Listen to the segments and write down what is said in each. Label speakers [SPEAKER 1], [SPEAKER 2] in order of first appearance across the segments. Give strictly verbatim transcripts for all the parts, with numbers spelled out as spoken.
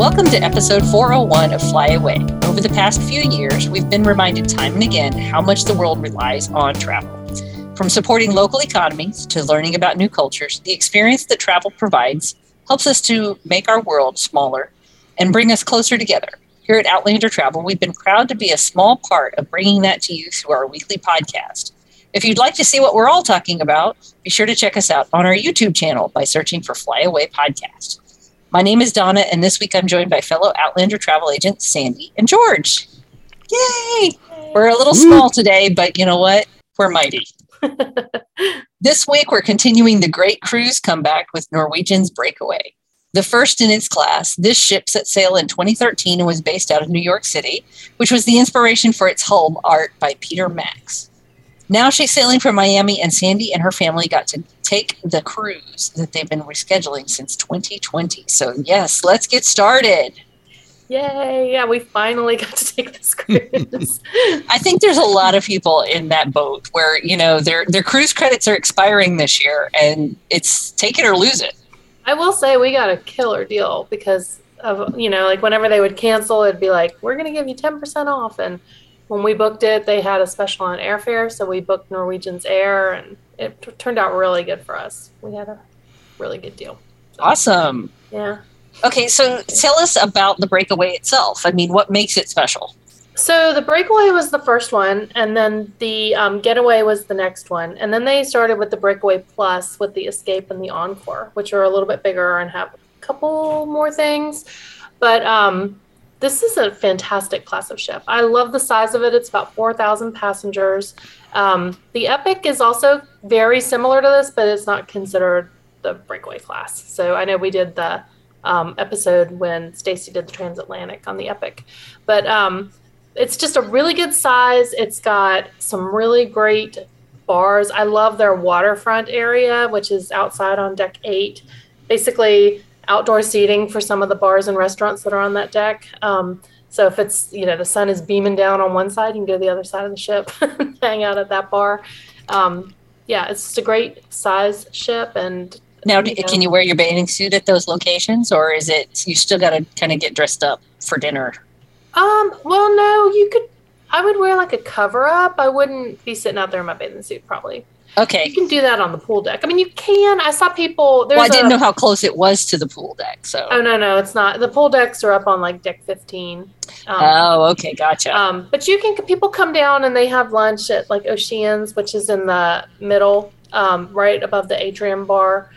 [SPEAKER 1] Welcome to episode four oh one of Fly Away. Over the past few years, we've been reminded time and again how much the world relies on travel. From supporting local economies to learning about new cultures, the experience that travel provides helps us to make our world smaller and bring us closer together. Here at Outlander Travel, we've been proud to be a small part of bringing that to you through our weekly podcast. If you'd like to see what we're all talking about, be sure to check us out on our YouTube channel by searching for Fly Away Podcast. My name is Donna, and this week I'm joined by fellow Outlander travel agents Sandy and George. Yay! We're a little small today, but you know what? We're mighty. This week we're continuing the great cruise comeback with Norwegian's Breakaway. The first in its class, this ship set sail in twenty thirteen and was based out of New York City, which was the inspiration for its hull art by Peter Max. Now she's sailing from Miami, and Sandy and her family got to take the cruise that they've been rescheduling since twenty twenty. So yes, let's get started.
[SPEAKER 2] Yay. Yeah, we finally got to take this cruise.
[SPEAKER 1] I think there's a lot of people in that boat where, you know, their their cruise credits are expiring this year and it's take it or lose it.
[SPEAKER 2] I will say we got a killer deal because of, you know, like whenever they would cancel, it'd be like, we're going to give you ten percent off. And when we booked it, they had a special on airfare. So we booked Norwegian's Air and it t- turned out really good for us. We had a really good deal. So,
[SPEAKER 1] awesome.
[SPEAKER 2] Yeah.
[SPEAKER 1] Okay, so tell us about the Breakaway itself. I mean, what makes it special?
[SPEAKER 2] So the Breakaway was the first one, and then the um, Getaway was the next one. And then they started with the Breakaway Plus with the Escape and the Encore, which are a little bit bigger and have a couple more things. But um, this is a fantastic class of ship. I love the size of it. It's about four thousand passengers. Um, the Epic is also very similar to this, but it's not considered the Breakaway class. So I know we did the Um, episode when Stacy did the transatlantic on the Epic, but um, it's just a really good size. It's got some really great bars. I love their waterfront area, which is outside on deck eight, basically outdoor seating for some of the bars and restaurants that are on that deck. Um, so if it's, you know, the sun is beaming down on one side, you can go to the other side of the ship and hang out at that bar. Um, yeah, it's just a great size ship. And
[SPEAKER 1] Now, you know, can you wear your bathing suit at those locations, or is it you still got to kind of get dressed up for dinner?
[SPEAKER 2] Um, well, no, you could, I would wear like a cover up. I wouldn't be sitting out there in my bathing suit, probably.
[SPEAKER 1] Okay.
[SPEAKER 2] You can do that on the pool deck. I mean, you can. I saw people.
[SPEAKER 1] Well, I didn't a, know how close it was to the pool deck. So.
[SPEAKER 2] Oh, no, no, it's not. The pool decks are up on like deck fifteen. Um,
[SPEAKER 1] oh, okay. Gotcha.
[SPEAKER 2] Um, but you can, people come down and they have lunch at like Oceans, which is in the middle, um, right above the atrium bar.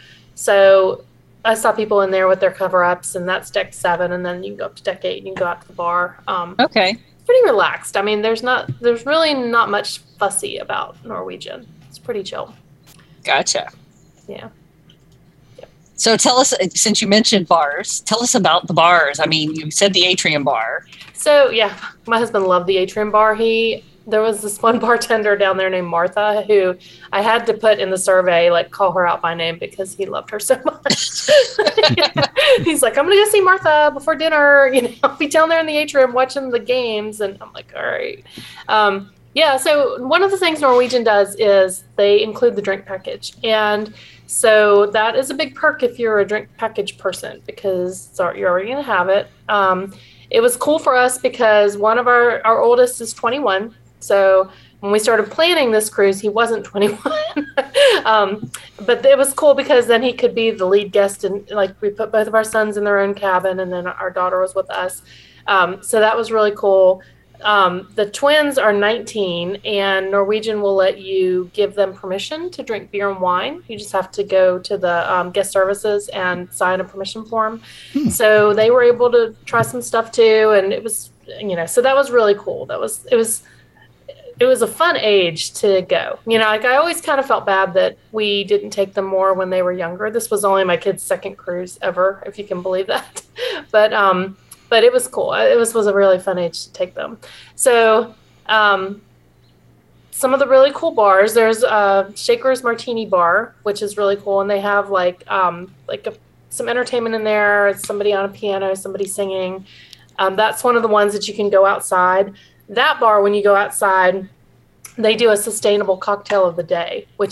[SPEAKER 2] So I saw people in there with their cover-ups, and that's deck seven, and then you can go up to deck eight and you can go out to the bar. Um,
[SPEAKER 1] okay.
[SPEAKER 2] It's pretty relaxed. I mean, there's not, there's really not much fussy about Norwegian. It's pretty chill.
[SPEAKER 1] Gotcha.
[SPEAKER 2] Yeah.
[SPEAKER 1] yeah. So tell us, since you mentioned bars, tell us about the bars. I mean, you said the atrium bar.
[SPEAKER 2] So yeah, my husband loved the atrium bar. He, there was this one bartender down there named Martha who I had to put in the survey, like call her out by name because he loved her so much. He's like, I'm going to go see Martha before dinner. You know, I'll be down there in the atrium watching the games. And I'm like, all right. Um, yeah. So one of the things Norwegian does is they include the drink package. And so that is a big perk if you're a drink package person because you're already going to have it. Um, it was cool for us because one of our, our oldest is twenty-one. So when we started planning this cruise, he wasn't twenty-one. um, but it was cool because then he could be the lead guest. And like we put both of our sons in their own cabin and then our daughter was with us. Um, so that was really cool. Um, the twins are nineteen and Norwegian will let you give them permission to drink beer and wine. You just have to go to the um, guest services and sign a permission form. Hmm. So they were able to try some stuff too. And it was, you know, so that was really cool. That was, it was, It was a fun age to go. You know, like I always kind of felt bad that we didn't take them more when they were younger. This was only my kid's second cruise ever, if you can believe that. but um, but it was cool. It was, was a really fun age to take them. So um, some of the really cool bars, there's a Shaker's Martini Bar, which is really cool. And they have like um, like a, some entertainment in there. Somebody on a piano, somebody singing. Um, that's one of the ones that you can go outside. That bar, when you go outside, they do a sustainable cocktail of the day, which is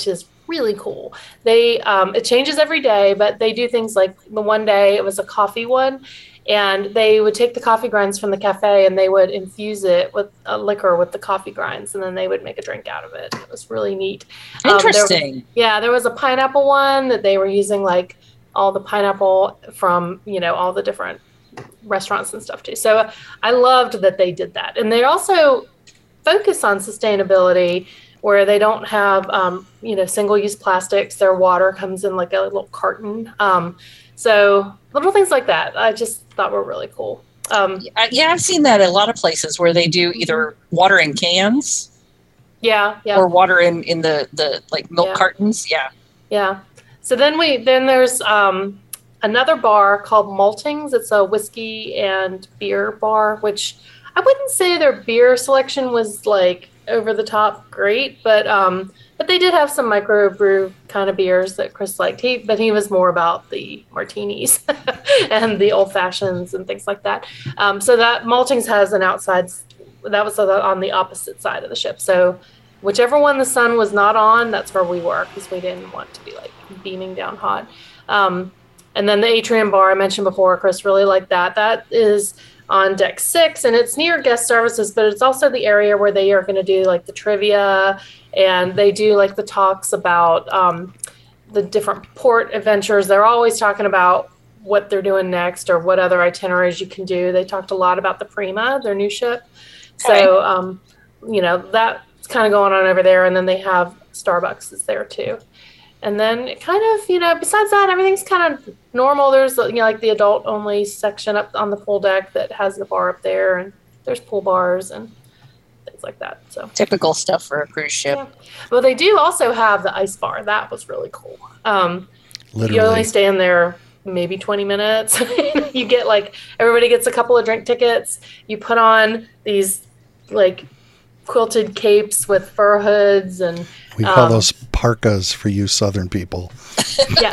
[SPEAKER 2] really cool. They um, it changes every day, but they do things like the one day it was a coffee one, and they would take the coffee grinds from the cafe and they would infuse it with a liquor with the coffee grinds, and then they would make a drink out of it. It was really neat.
[SPEAKER 1] Interesting.
[SPEAKER 2] Um, there, yeah, there was a pineapple one that they were using like all the pineapple from, you know, all the different restaurants and stuff too. So I loved that they did that. And they also focus on sustainability, where they don't have, um, you know, single-use plastics. Their water comes in like a little carton. Um, so little things like that I just thought were really cool. Um,
[SPEAKER 1] yeah, I've seen that at a lot of places where they do either water in cans
[SPEAKER 2] yeah, yeah.
[SPEAKER 1] or water in, in the, the like milk
[SPEAKER 2] Yeah.
[SPEAKER 1] cartons. Yeah.
[SPEAKER 2] Yeah. So then we, then there's um, another bar called Maltings. It's a whiskey and beer bar, which I wouldn't say their beer selection was like over the top great, but um, but they did have some microbrew kind of beers that Chris liked. He, but he was more about the martinis and the old fashions and things like that. Um, so that Maltings has an outside, that was on the opposite side of the ship. So whichever one the sun was not on, that's where we were, because we didn't want to be like beaming down hot. Um, and then the atrium bar I mentioned before, Chris really liked that. That is on deck six, and it's near guest services, but it's also the area where they are going to do like the trivia, and they do like the talks about um, the different port adventures. They're always talking about what they're doing next or what other itineraries you can do. They talked a lot about the Prima, their new ship.
[SPEAKER 1] Okay.
[SPEAKER 2] So, um, you know, that's kind of going on over there. And then they have Starbucks is there too. And then it kind of, you know, besides that, everything's kind of normal. There's, you know, like the adult only section up on the pool deck that has the bar up there, and there's pool bars and things like that. So
[SPEAKER 1] typical stuff for a cruise ship.
[SPEAKER 2] yeah. Well, they do also have the ice bar. That was really cool. Um,
[SPEAKER 3] Literally.
[SPEAKER 2] You only stay in there maybe twenty minutes. You get like, everybody gets a couple of drink tickets. You put on these like quilted capes with fur hoods, and
[SPEAKER 3] We call
[SPEAKER 2] um,
[SPEAKER 3] those parkas for you Southern people.
[SPEAKER 2] yeah.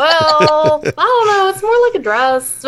[SPEAKER 2] Well, I don't know. It's more like a dress.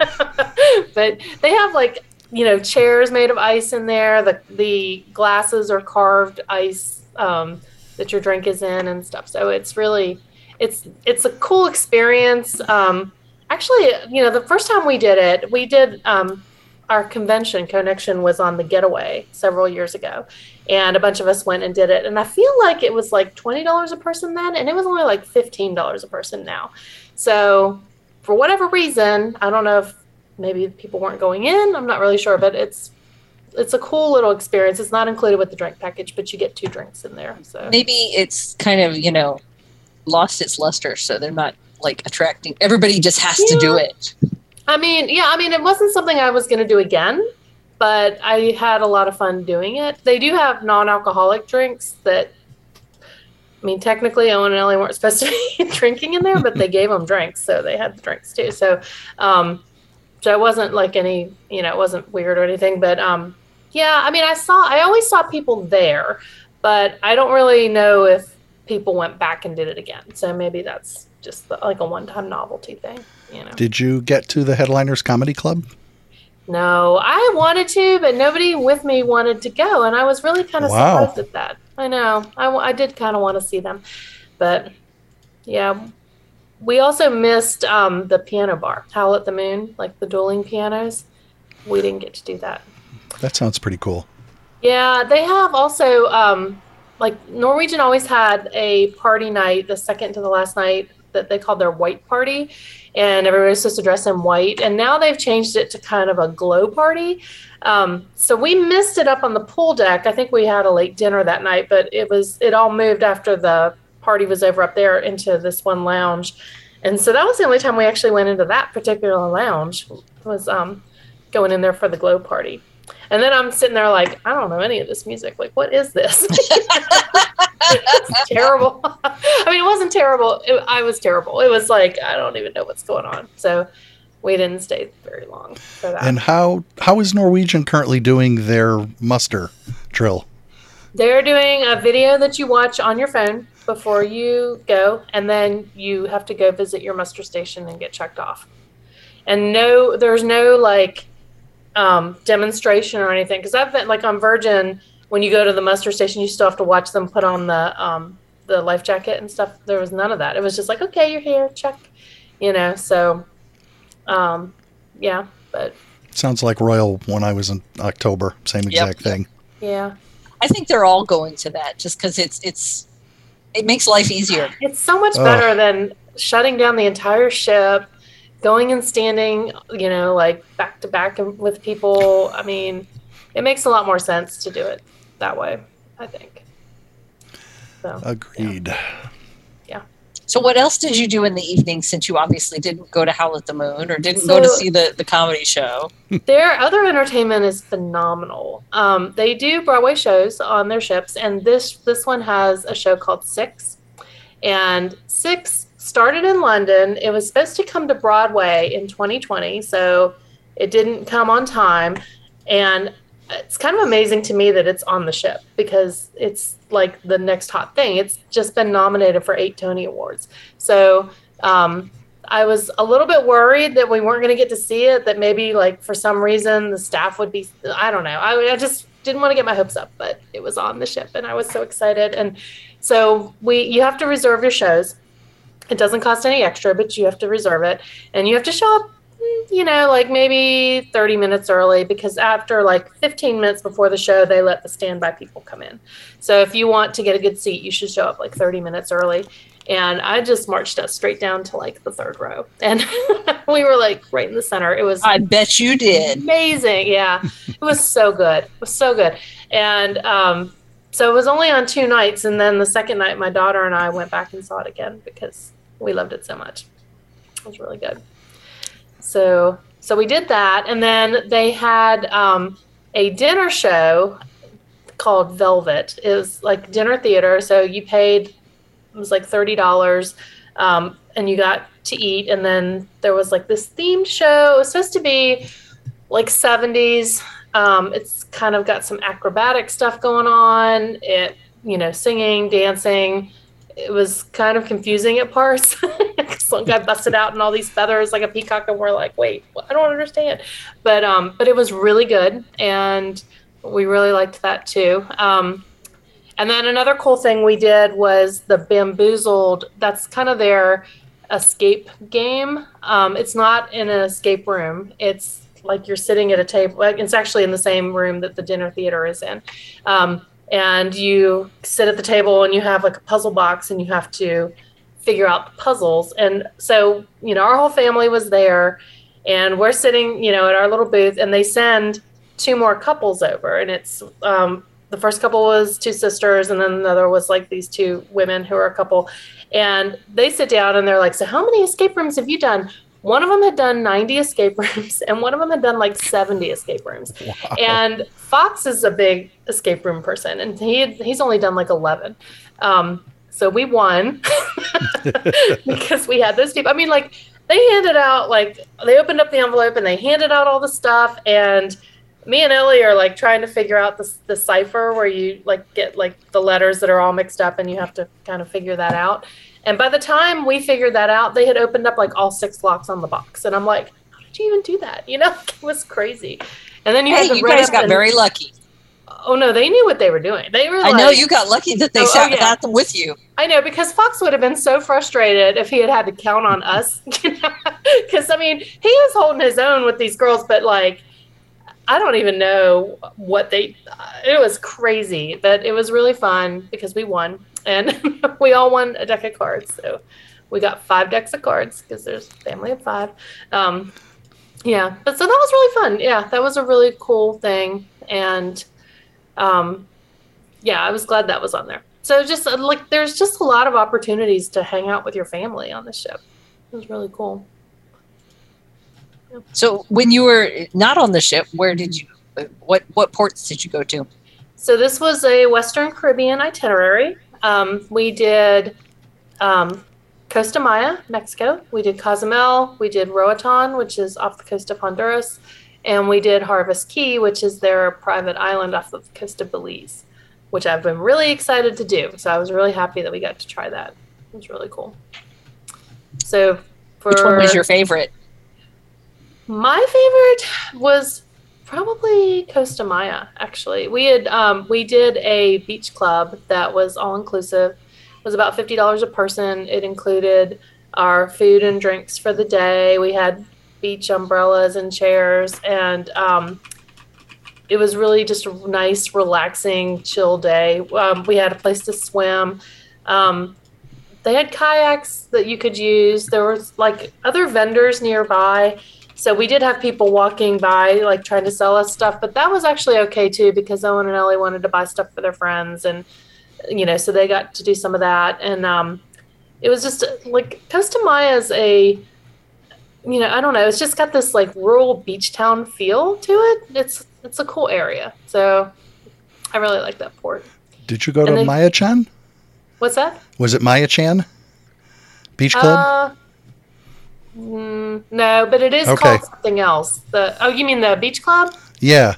[SPEAKER 2] But they have like, you know, chairs made of ice in there. The the glasses are carved ice um, that your drink is in and stuff. So it's really, it's it's a cool experience. Um, actually, you know, the first time we did it, we did um, our convention connection was on the Getaway several years ago, and a bunch of us went and did it. And I feel like it was like twenty dollars a person then, and it was only like fifteen dollars a person now. So for whatever reason, I don't know if maybe people weren't going in, I'm not really sure, but it's it's a cool little experience. It's not included with the drink package, but you get two drinks in there. So
[SPEAKER 1] Maybe it's kind of, you know, lost its luster, so they're not like attracting, everybody just has to do
[SPEAKER 2] Yeah.
[SPEAKER 1] it.
[SPEAKER 2] I mean, yeah, I mean, it wasn't something I was going to do again, but I had a lot of fun doing it. They do have non-alcoholic drinks that, I mean, technically Owen and Ellie weren't supposed to be drinking in there, but they gave them drinks, so they had the drinks too. So, um, so it wasn't like any, you know, it wasn't weird or anything, but um, yeah, I mean, I saw, I always saw people there, but I don't really know if people went back and did it again. So maybe that's just like a one-time novelty thing, you know.
[SPEAKER 3] Did you get to the Headliners Comedy Club?
[SPEAKER 2] No, I wanted to, but nobody with me wanted to go, and I was really kind of
[SPEAKER 3] Wow.
[SPEAKER 2] surprised at that. I know, I, w- I did kind of want to see them, but yeah. We also missed um, the piano bar, Howl at the Moon, like the dueling pianos. We didn't get to do that.
[SPEAKER 3] That sounds pretty cool.
[SPEAKER 2] Yeah, they have also, um, like Norwegian always had a party night, the second to the last night, that they called their white party, and everybody was supposed to dress in white. And now they've changed it to kind of a glow party. Um, so we missed it up on the pool deck. I think we had a late dinner that night, but it was it all moved after the party was over up there into this one lounge. And so that was the only time we actually went into that particular lounge, was um, going in there for the glow party. And then I'm sitting there like, I don't know any of this music. Like, what is this? It's terrible. I mean, it wasn't terrible. It, I was terrible. It was like, I don't even know what's going on. So we didn't stay very long for that.
[SPEAKER 3] And how how is Norwegian currently doing their muster drill?
[SPEAKER 2] They're doing a video that you watch on your phone before you go, and then you have to go visit your muster station and get checked off. And no, there's no like um, demonstration or anything, because I've been like on Virgin, when you go to the muster station, you still have to watch them put on the um, the life jacket and stuff. There was none of that. It was just like, okay, you're here, check, you know. So, um, yeah, but
[SPEAKER 3] sounds like Royal when I was in October, same exact
[SPEAKER 1] Yep.
[SPEAKER 3] thing.
[SPEAKER 2] yeah,
[SPEAKER 1] I think they're all going to that just because it's it's it makes life easier.
[SPEAKER 2] it's so much
[SPEAKER 3] Ugh.
[SPEAKER 2] better than shutting down the entire ship, going and standing, you know, like back to back with people. I mean, it makes a lot more sense to do it that way, I think. So,
[SPEAKER 3] Agreed.
[SPEAKER 1] So what else did you do in the evening since you obviously didn't go to Howl at the Moon or didn't go to
[SPEAKER 2] So-
[SPEAKER 1] see the, the comedy show?
[SPEAKER 2] their other entertainment is phenomenal. Um, they do Broadway shows on their ships, and this this one has a show called Six. And Six started in London. It was supposed to come to Broadway in twenty twenty, so it didn't come on time. And it's kind of amazing to me that it's on the ship because it's like the next hot thing. It's just been nominated for eight Tony Awards. So um, I was a little bit worried that we weren't going to get to see it, that maybe like for some reason the staff would be, I don't know. I, I just didn't want to get my hopes up, but it was on the ship and I was so excited. And so we, you have to reserve your shows. It doesn't cost any extra, but you have to reserve it and you have to show up, you know, like maybe thirty minutes early, because after like fifteen minutes before the show, they let the standby people come in. So if you want to get a good seat, you should show up like thirty minutes early. And I just marched us straight down to like the third row. And we were like right in the center. It was
[SPEAKER 1] I bet you did.
[SPEAKER 2] amazing. Yeah. It was so good. It was so good. And um, so it was only on two nights. And then the second night, my daughter and I went back and saw it again because we loved it so much. It was really good. So, so we did that. And then they had um, a dinner show called Velvet. It was like dinner theater. So you paid, it was like thirty dollars um, and you got to eat. And then there was like this themed show. It was supposed to be like seventies. Um, it's kind of got some acrobatic stuff going on. It, you know, singing, dancing. It was kind of confusing at parts. Some guy busted out in all these feathers like a peacock, and we're like, wait, I don't understand. But um, but it was really good, and we really liked that too. Um, and then another cool thing we did was the Bamboozled. That's kind of their escape game. Um, it's not in an escape room. It's like you're sitting at a table. It's actually in the same room that the dinner theater is in. Um, and you sit at the table and you have like a puzzle box and you have to figure out the puzzles. And so, you know, our whole family was there and we're sitting, you know, at our little booth, and they send two more couples over. And it's, um, the first couple was two sisters, and then another was like these two women who are a couple. And they sit down and they're like, so how many escape rooms have you done? One of them had done ninety escape rooms, and one of them had done like seventy escape rooms. Wow. And Fox is a big escape room person, and he had, he's only done like eleven. Um, so we won because we had those people. I mean, like they handed out, like they opened up the envelope and they handed out all the stuff, and me and Ellie are like trying to figure out the, the cipher where you like get like the letters that are all mixed up, and you have to kind of figure that out. And by the time we figured that out, they had opened up like all six locks on the box. And I'm like, how did you even do that? You know, it was crazy. And then you
[SPEAKER 1] hey,
[SPEAKER 2] had to
[SPEAKER 1] you
[SPEAKER 2] run
[SPEAKER 1] guys
[SPEAKER 2] up
[SPEAKER 1] got
[SPEAKER 2] and,
[SPEAKER 1] very lucky.
[SPEAKER 2] Oh, no, they knew what they were doing. They were
[SPEAKER 1] I
[SPEAKER 2] like,
[SPEAKER 1] know you got lucky that they
[SPEAKER 2] Oh,
[SPEAKER 1] sat
[SPEAKER 2] oh, yeah.
[SPEAKER 1] got them with you.
[SPEAKER 2] I know, because Fox would have been so frustrated if he had had to count on us. Because, I mean, he was holding his own with these girls, but like, I don't even know what they, it was crazy, but it was really fun because we won. And we all won a deck of cards. So we got five decks of cards because there's a family of five. Um, yeah, but so that was really fun. Yeah, that was a really cool thing. And um, yeah, I was glad that was on there. So just uh, like, there's just a lot of opportunities to hang out with your family on the ship. It was really cool. Yeah.
[SPEAKER 1] So when you were not on the ship, where did you, what, what ports did you go to?
[SPEAKER 2] So this was a Western Caribbean itinerary. Um, we did um, Costa Maya, Mexico. We did Cozumel. We did Roatan, which is off the coast of Honduras. And we did Harvest Key, which is their private island off the coast of Belize, which I've been really excited to do. So I was really happy that we got to try that. It was really cool. So for
[SPEAKER 1] Which one was your favorite?
[SPEAKER 2] My favorite was probably Costa Maya, actually. We had um, we did a beach club that was all inclusive. was about fifty dollars a person. It included our food and drinks for the day. We had beach umbrellas and chairs, and um, it was really just a nice, relaxing, chill day. Um, we had a place to swim. Um, they had kayaks that you could use. There was like other vendors nearby. So we did have people walking by, like trying to sell us stuff, but that was actually okay too, because Owen and Ellie wanted to buy stuff for their friends, and you know, so they got to do some of that. And um, it was just like Costa Maya is a, you know, I don't know, it's just got this like rural beach town feel to it. It's it's a cool area, so I really like that port.
[SPEAKER 3] Did you go to
[SPEAKER 2] And then-
[SPEAKER 3] Maya Chan?
[SPEAKER 2] What's that?
[SPEAKER 3] Was it Maya Chan Beach Club?
[SPEAKER 2] Uh, mm, no, but it is
[SPEAKER 3] Okay.
[SPEAKER 2] called something else. The oh, you mean the beach club?
[SPEAKER 3] Yeah.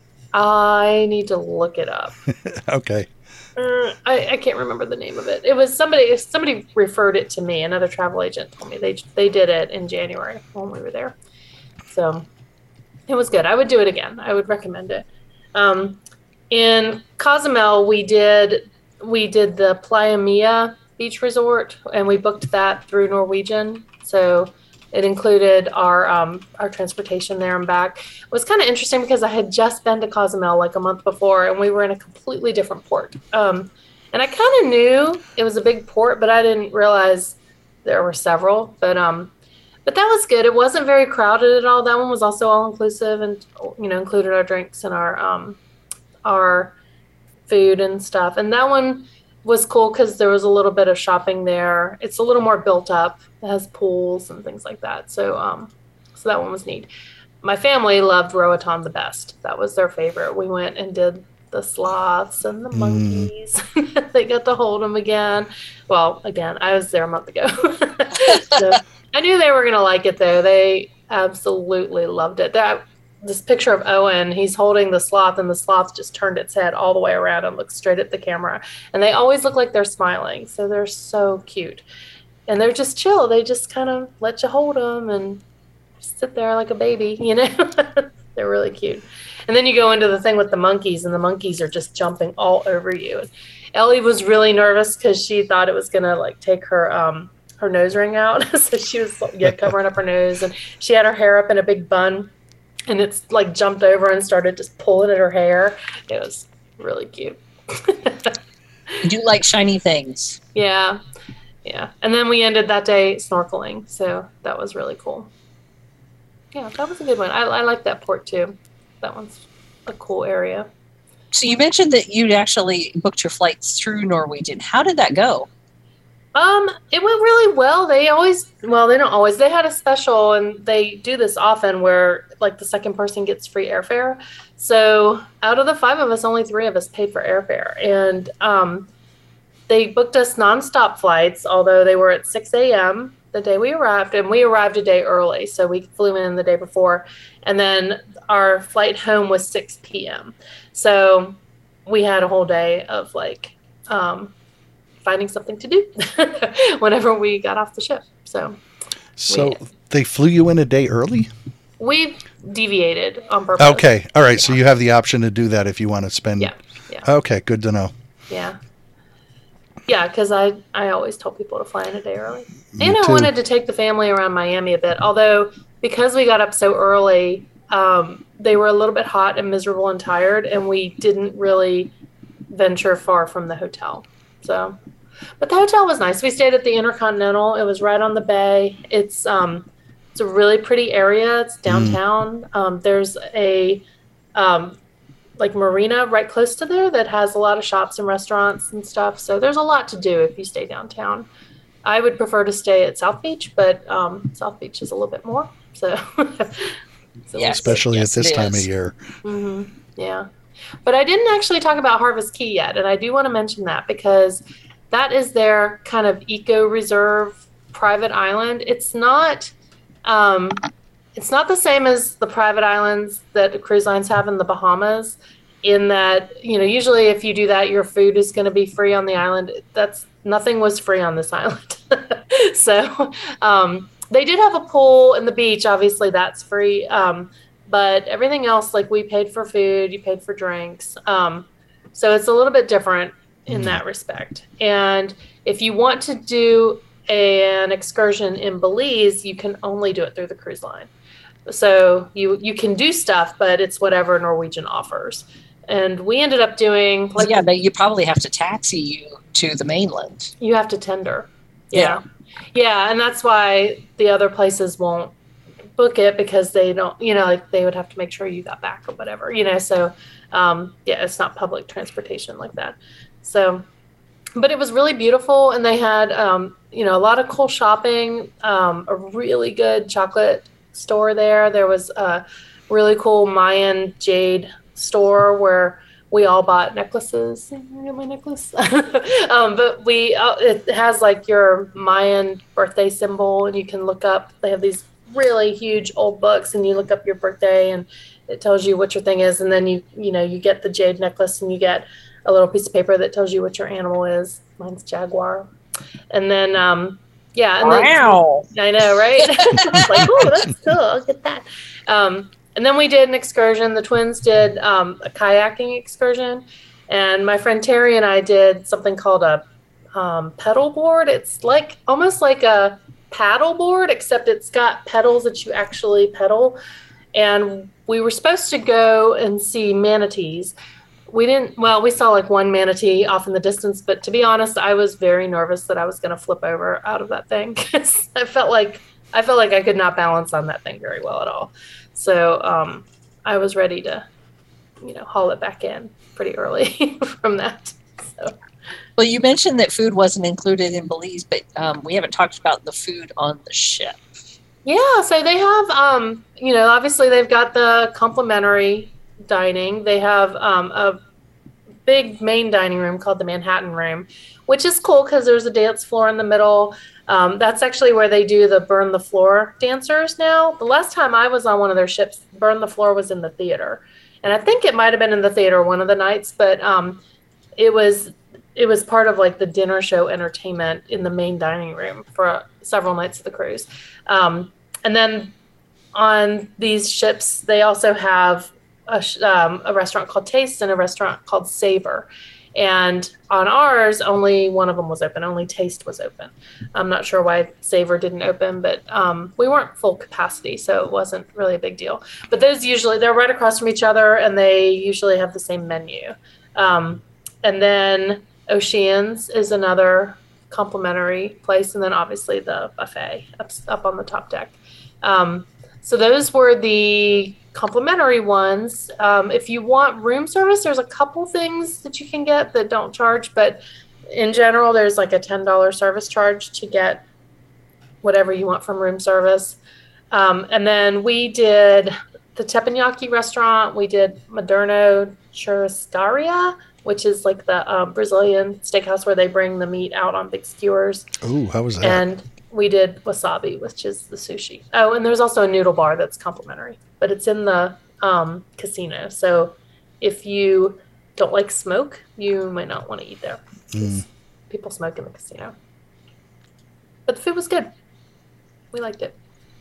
[SPEAKER 2] I need to look it up.
[SPEAKER 3] Okay.
[SPEAKER 2] Uh, I, I can't remember the name of it. It was somebody. Somebody referred it to me. Another travel agent told me they they did it in January when we were there. So it was good. I would do it again. I would recommend it. Um, in Cozumel, we did we did the Playa Mia Beach Resort, and we booked that through Norwegian. So it included our um, our transportation there and back. It was kind of interesting because I had just been to Cozumel like a month before, and we were in a completely different port. Um, and I kind of knew it was a big port, but I didn't realize there were several. But um, but that was good. It wasn't very crowded at all. That one was also all inclusive, and you know, included our drinks and our um, our food and stuff. And that one was cool because there was a little bit of shopping there. It's a little more built up. It has pools and things like that. So um, so that one was neat. My family loved Roatan the best. That was their favorite. We went and did the sloths and the monkeys. Mm. They got to hold them again. Well, again, I was there a month ago. So I knew they were going to like it, though. They absolutely loved it. That this picture of Owen, he's holding the sloth, and the sloth just turned its head all the way around and looked straight at the camera. And they always look like they're smiling. So they're so cute. And they're just chill. They just kind of let you hold them and sit there like a baby, you know? They're really cute. And then you go into the thing with the monkeys, and the monkeys are just jumping all over you. And Ellie was really nervous because she thought it was going to like take her um, her nose ring out. So she was yeah, covering up her nose, and she had her hair up in a big bun. And it's like jumped over and started just pulling at her hair. It was really cute.
[SPEAKER 1] I do like shiny things.
[SPEAKER 2] Yeah. Yeah. And then we ended that day snorkeling. So that was really cool. Yeah, that was a good one. I, I like that port too. That one's a cool area.
[SPEAKER 1] So you mentioned that you'd actually booked your flights through Norwegian. How did that go?
[SPEAKER 2] Um, it went really well. They always, well, they don't always, they had a special, and they do this often where like the second person gets free airfare. So out of the five of us, only three of us paid for airfare. And um, they booked us nonstop flights, although they were at six a.m. the day we arrived, and we arrived a day early. So we flew in the day before, and then our flight home was six p.m. So we had a whole day of like, um, finding something to do whenever we got off the ship. So,
[SPEAKER 3] So
[SPEAKER 2] we,
[SPEAKER 3] they flew you in a day early?
[SPEAKER 2] we deviated on purpose.
[SPEAKER 3] Okay. All right. So you have the option to do that if you want to spend.
[SPEAKER 2] Yeah. Yeah.
[SPEAKER 3] Okay. Good to know.
[SPEAKER 2] Yeah. Yeah. Cause I, I always told people to fly in a day early.
[SPEAKER 3] Me
[SPEAKER 2] and I
[SPEAKER 3] too.
[SPEAKER 2] wanted to take the family around Miami a bit, although because we got up so early, um, they were a little bit hot and miserable and tired, and we didn't really venture far from the hotel. So, but the hotel was nice. We stayed at the Intercontinental. It was right on the bay. It's um, it's a really pretty area. It's downtown. Mm. Um, there's a um, like marina right close to there that has a lot of shops and restaurants and stuff. So there's a lot to do if you stay downtown. I would prefer to stay at South Beach, but um, South Beach is a little bit more. So, so
[SPEAKER 1] Yes,
[SPEAKER 3] Especially
[SPEAKER 1] yes,
[SPEAKER 3] at this
[SPEAKER 1] it
[SPEAKER 3] time
[SPEAKER 1] is.
[SPEAKER 3] of year.
[SPEAKER 2] Mm-hmm. Yeah. But I didn't actually talk about Harvest Key yet, and I do want to mention that because that is their kind of eco reserve private island. It's not, um, it's not the same as the private islands that the cruise lines have in the Bahamas. In that, you know, usually if you do that, your food is going to be free on the island. That's nothing was free on this island. So um, they did have a pool in the beach. Obviously, that's free. Um, But everything else, like we paid for food, you paid for drinks. Um, so it's a little bit different. in
[SPEAKER 3] Mm.
[SPEAKER 2] that respect. And if you want to do an excursion in Belize, you can only do it through the cruise line. So you you can do stuff, but it's whatever Norwegian offers. And we ended up doing
[SPEAKER 1] Like, yeah, but you probably have to taxi you to the mainland.
[SPEAKER 2] You have to tender. Yeah. yeah. Yeah. And that's why the other places won't book it, because they don't, you know, like they would have to make sure you got back or whatever, you know. So, um, yeah, it's not public transportation like that. So, but it was really beautiful. And they had, um, you know, a lot of cool shopping, um, a really good chocolate store there. There was a really cool Mayan jade store where we all bought necklaces. I got my necklace. um, but we, uh, it has like your Mayan birthday symbol, and you can look up, they have these really huge old books, and you look up your birthday and it tells you what your thing is. And then you, you know, you get the jade necklace, and you get a little piece of paper that tells you what your animal is. Mine's jaguar. And then, um, yeah. And
[SPEAKER 1] wow.
[SPEAKER 2] Then, I know, right? It's like, oh, that's cool. I'll get that. Um, And then we did an excursion. The twins did um, a kayaking excursion. And my friend Terry and I did something called a um, pedal board. It's like almost like a paddle board, except it's got pedals that you actually pedal. And we were supposed to go and see manatees. We didn't, well, we saw like one manatee off in the distance. But to be honest, I was very nervous that I was going to flip over out of that thing, because I felt like I felt like I could not balance on that thing very well at all. So um, I was ready to, you know, haul it back in pretty early from that. So.
[SPEAKER 1] Well, you mentioned that food wasn't included in Belize, but um, we haven't talked about the food on the ship.
[SPEAKER 2] Yeah, so they have, um, you know, obviously they've got the complimentary dining. They have um, a big main dining room called the Manhattan Room, which is cool because there's a dance floor in the middle. Um, that's actually where they do the Burn the Floor dancers now. The last time I was on one of their ships, Burn the Floor was in the theater. And I think it might have been in the theater one of the nights, but um, it was it was part of like the dinner show entertainment in the main dining room for uh, several nights of the cruise. Um, and then on these ships, they also have a, sh- um, a restaurant called Taste and a restaurant called Savor. And on ours, only one of them was open. Only Taste was open. I'm not sure why Savor didn't open, but um, we weren't full capacity, so it wasn't really a big deal. But those usually, they're right across from each other, and they usually have the same menu. Um, and then Oceans is another complimentary place, and then obviously the buffet up, up on the top deck. Um, so those were the complimentary ones. Um, if you want room service, there's a couple things that you can get that don't charge, but in general, there's like a ten dollars service charge to get whatever you want from room service. Um, and then we did the teppanyaki restaurant. We did Moderno Churrascaria, which is like the uh, Brazilian steakhouse where they bring the meat out on big skewers.
[SPEAKER 3] Ooh, how was that?
[SPEAKER 2] And we did wasabi, which is the sushi. Oh, and there's also a noodle bar that's complimentary, but it's in the um, casino. So if you don't like smoke, you might not want to eat there.
[SPEAKER 3] Mm.
[SPEAKER 2] People smoke in the casino. But the food was good. We liked it.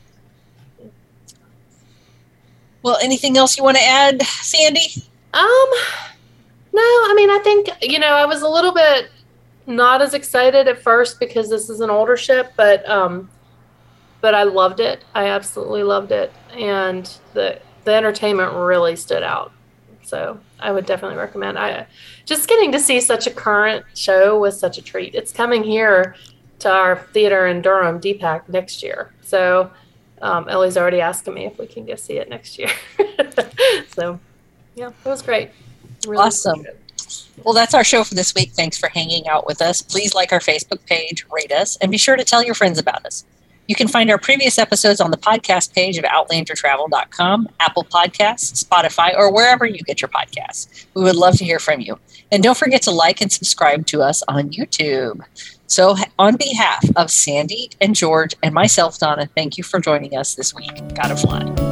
[SPEAKER 1] Well, anything else you want to add, Sandy?
[SPEAKER 2] Um, no, I mean, I think, you know, I was a little bit not as excited at first because this is an older ship, but um, but I loved it. I absolutely loved it, and the the entertainment really stood out. So I would definitely recommend. I just getting to see such a current show was such a treat. It's coming here to our theater in Durham, D PAC, next year. So um, Ellie's already asking me if we can go see it next year. So yeah, it was great. Really
[SPEAKER 1] Awesome. Well, that's our show for this week. Thanks for hanging out with us. Please like our Facebook page, rate us, and be sure to tell your friends about us. You can find our previous episodes on the podcast page of outlander travel dot com, Apple Podcasts, Spotify, or wherever you get your podcasts. We would love to hear from you. And don't forget to like and subscribe to us on YouTube. So on behalf of Sandy and George and myself, Donna, thank you for joining us this week. Gotta fly.